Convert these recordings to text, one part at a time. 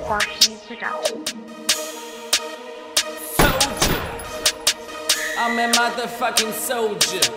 广西市长。 Soldier, I'm a motherfucking soldier.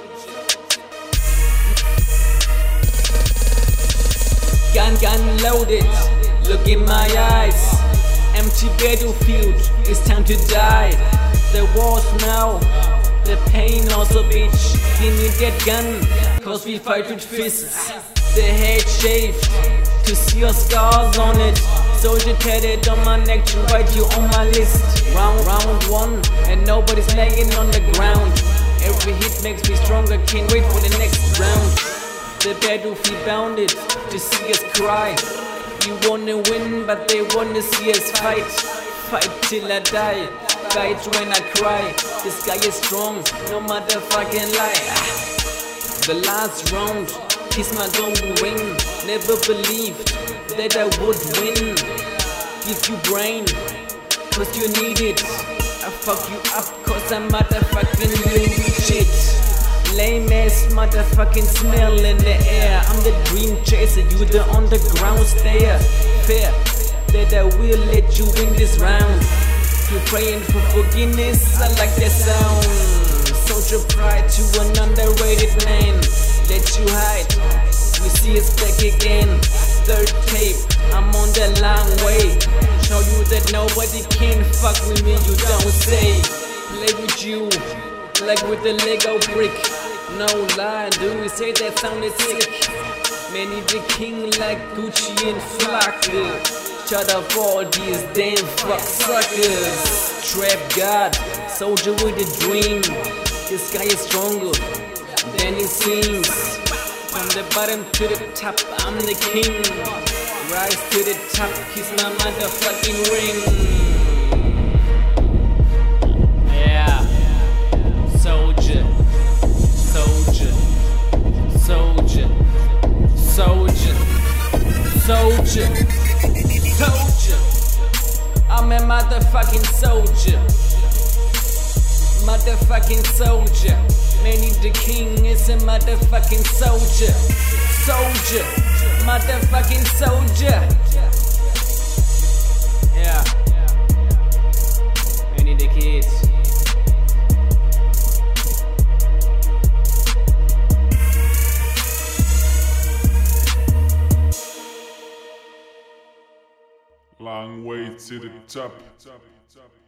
Gun loaded, look in my eyes. Empty battlefield, it's time to die. The war's now, the pain also, bitch. Give me that gun, cause we fight with fists. The head shaved, to see your scars on it. Soldier tatted on my neck to write you on my list. Round one, and nobody's laying on the ground. Every hit makes me stronger, can't wait for the next round. The battlefield bounded, to see us cry. You wanna win, but they wanna see us fight. Fight till I die, fight when I cry. This guy is strong, no motherfucking lie. The last round, kiss my golden ring. Never believed that I would win. Give you brain, cause you need it. I fuck you up cause I'm motherfucking doing shit. Lame ass motherfucking smell in the air. I'm the dream chaser, you the underground stayer. Fair that I will let you win this round. You're praying for forgiveness, I like that sound. Soldier pride to an underrated man. Let you hide, we see us back again. Third tape, I'm on the long way. Show you that nobody can fuck with me, you don't say. Play with you, like with the Lego brick. No lie, do we say that sounded sick? Many the king like Gucci and Flocka. Shut up all these damn fuck suckers. Trap God, soldier with a dream. This guy is stronger than he seems. From the bottom to the top, I'm the king. Rise to the top, kiss my motherfucking ring. Yeah, soldier, soldier, soldier, soldier, soldier, soldier. I'm a motherfucking soldier. Motherfucking soldier. Manny the king is a motherfucking soldier. Soldier, motherfucking soldier. Yeah, Manny the kid. Long way to the top.